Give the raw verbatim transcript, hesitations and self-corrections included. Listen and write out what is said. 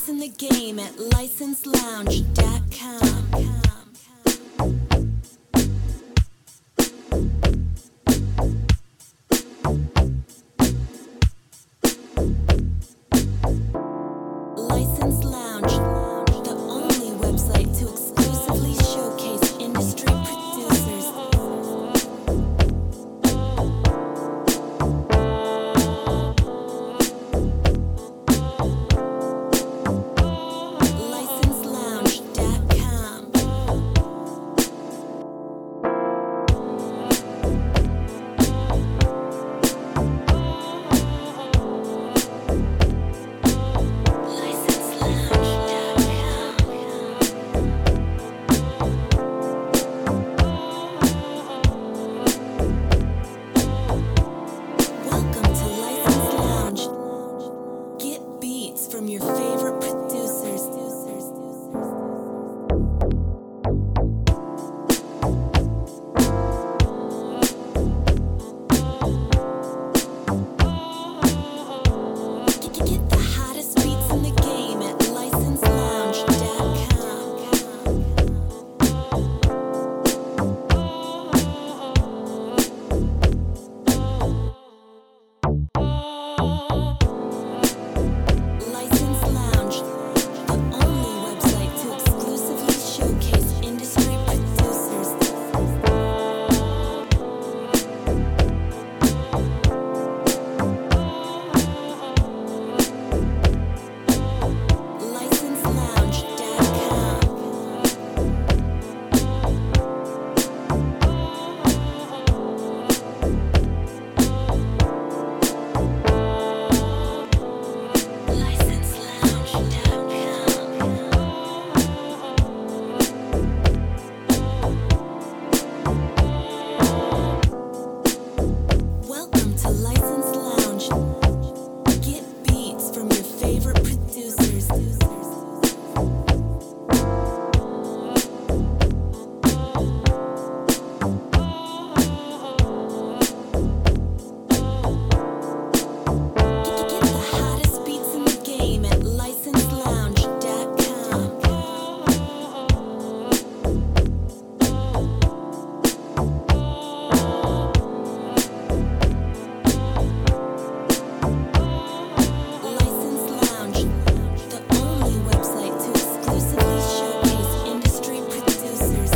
beats in the game at license lounge dot com. License Lounge, the only website to exclusively showcase industry producers. license lounge dot com. Welcome to License Lounge. Get beats from your favorite producers. Get get the hottest beats in the game at license lounge dot com. License Lounge, the only website to exclusively showcase industry producers. license lounge dot com. license lounge dot com. Welcome to License Lounge. Get beats from your favorite producers. Get get the hottest beats in the game at license lounge dot com. License Lounge, the only website to exclusively showcase industry producers.